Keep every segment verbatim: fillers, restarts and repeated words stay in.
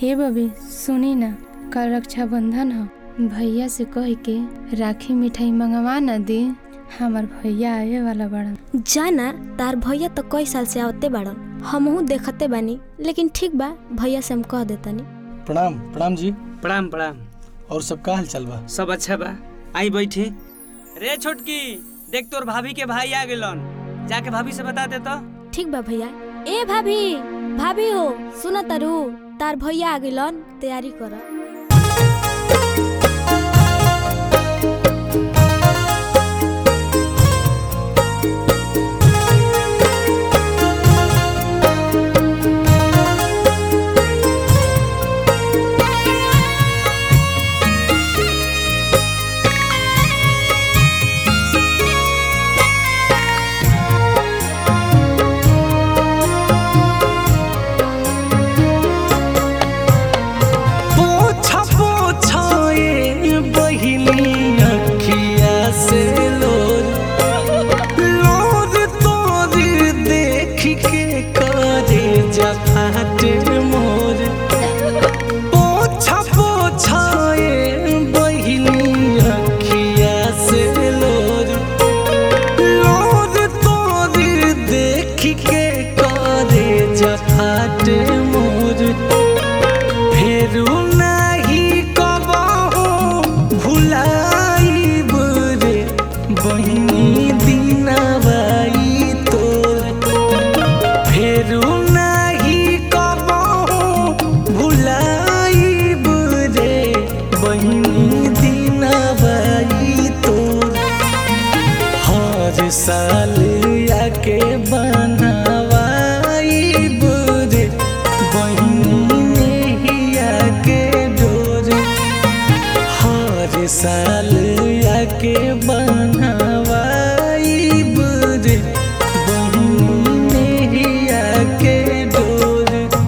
हे बबी सुनी ना, कल रक्षाबंधन है, भैया से कह के राखी मिठाई मंगवा न दी। हमार भैया आवे वाला बड़न। जाना तार भैया तो कई साल से आवते बड़न, हमहू देखते बानी, लेकिन ठीक बा भैया से हम कह देतानी। प्रणाम प्रणाम जी। प्रणाम प्रणाम। और सब का हाल चल बा? सब अच्छा बा, आई बैठी। रे छोटकी, देख तोर भाभी के भाई आ गेलन, जाके भाभी से बता दे तो। ठीक बा भैया। ए भाभी, भाभी हो सुन तारू, तार भैया आ गेलन, तैयारी कर। साल आके बनवाई बुरे बहिनी आके डोर, हर साल आके बनवाई बुरे बहिनी आके डोर।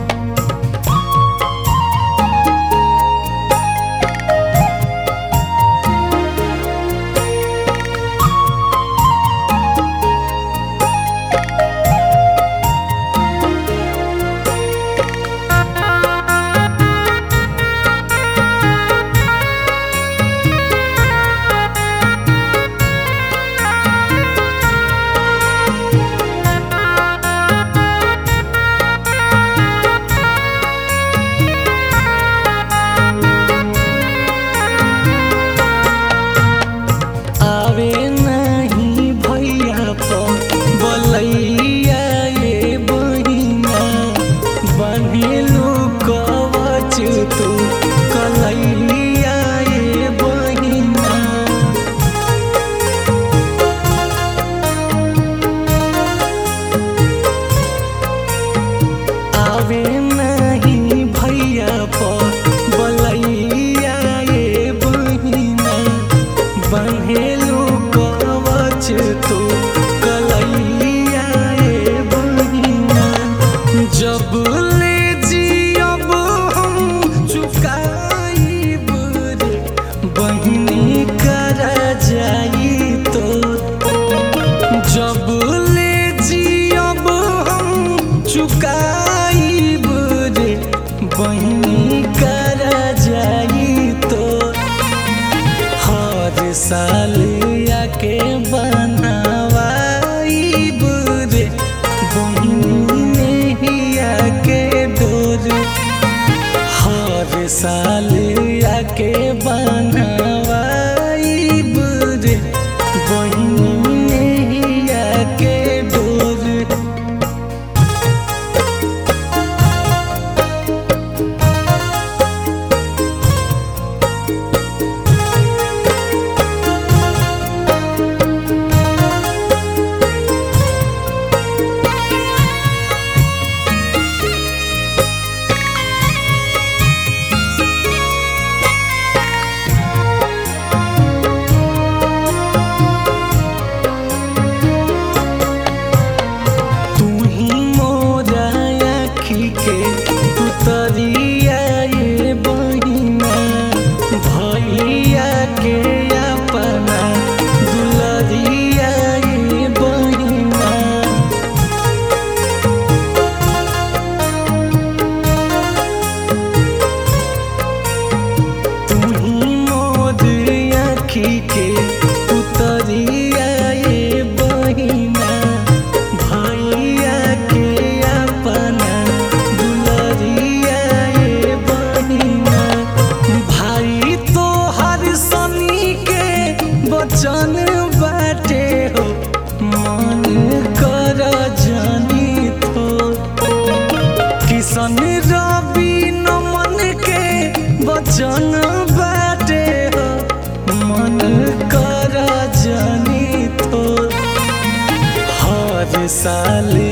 साल आके बनवाई बुरे बहिनी आके डोर, हर साल आके बनवाई बुरे बहिनी आके डोर। कैसन रवि नमन के बचन बाटे हो मन कर जानी तो हर साल